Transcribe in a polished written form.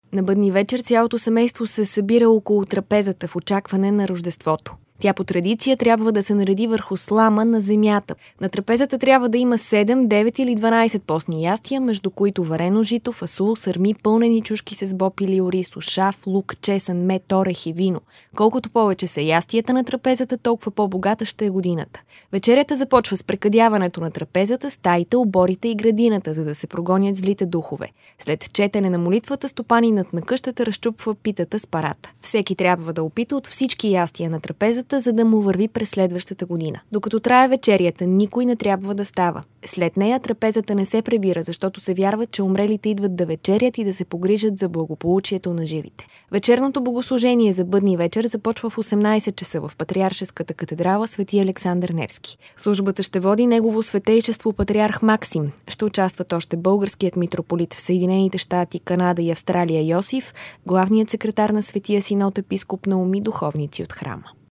На бъдни вечер цялото семейство се събира около трапезата в очакване на Рождеството. Тя по традиция трябва да се нареди върху слама на земята. На трапезата трябва да има 7, 9 или 12 постни ястия, между които варено жито, фасул, сърми, пълнени чушки с боб или ориз, шаф, лук, чесън, мед, орех и вино. Колкото повече са ястията на трапезата, толкова по-богата ще е годината. Вечерята започва с прекъдяването на трапезата, стаите, оборите и градината, за да се прогонят злите духове. След четене на молитвата, стопанинът на къщата разчупва питата с парата. Всеки трябва да опита от всички ястия на трапезата, за да му върви през следващата година. Докато трае вечерята, никой не трябва да става. След нея трапезата не се прибира, защото се вярва, че умрелите идват да вечерят и да се погрижат за благополучието на живите. Вечерното богослужение за бъдни вечер започва в 18 часа в Патриаршеската катедрала Свети Александър Невски. Службата ще води негово светейшество патриарх Максим. Ще участват още българският митрополит в Съединените щати, Канада и Австралия Йосиф, главният секретар на Светия Синод епископ Наум и духовници от храма.